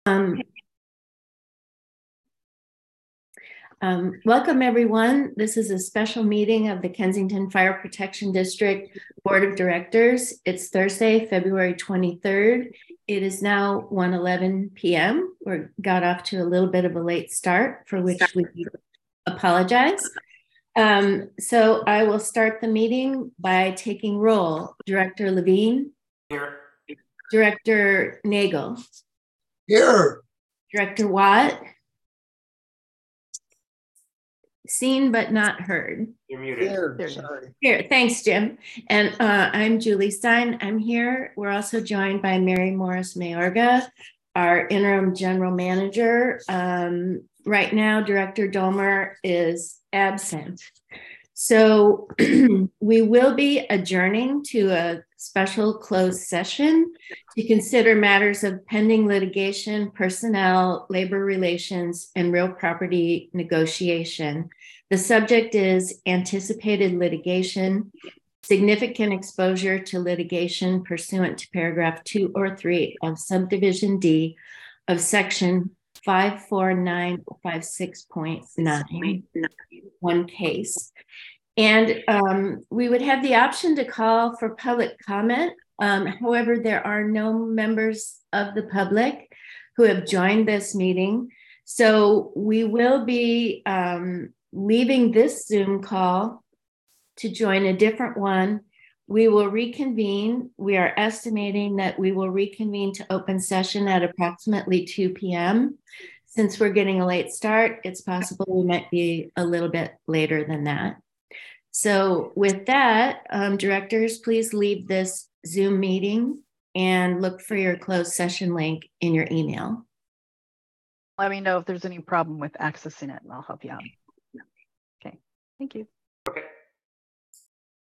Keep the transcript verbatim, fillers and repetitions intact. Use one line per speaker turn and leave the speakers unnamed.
Um, um, welcome, everyone. This is a special meeting of the Kensington Fire Protection District Board of Directors. It's Thursday, February twenty-third. It is now one eleven p m We got off to a little bit of a late start, for which we apologize. Um, so I will start the meeting by taking roll. Director Levine.
Here.
Director Nagel.
Here.
Director Watt. Seen but not heard.
You're muted.
Here, sorry.
Here, thanks, Jim. And uh, I'm Julie Stein. I'm here. We're also joined by Mary Morris Mayorga, our interim general manager. Um, right now, Director Domer is absent. So we will be adjourning to a special closed session to consider matters of pending litigation, personnel, labor relations, and real property negotiation. The subject is anticipated litigation, significant exposure to litigation pursuant to paragraph two or three of subdivision D of section five four nine five six point nine, one case. And um, we would have the option to call for public comment. Um, however, there are no members of the public who have joined this meeting. So we will be um, leaving this Zoom call to join a different one. We will reconvene. We are estimating that we will reconvene to open session at approximately two p m Since we're getting a late start, it's possible we might be a little bit later than that. So with that, um, directors, please leave this Zoom meeting and look for your closed session link in your email.
Let me know if there's any problem with accessing it and I'll help you out. Okay, thank you.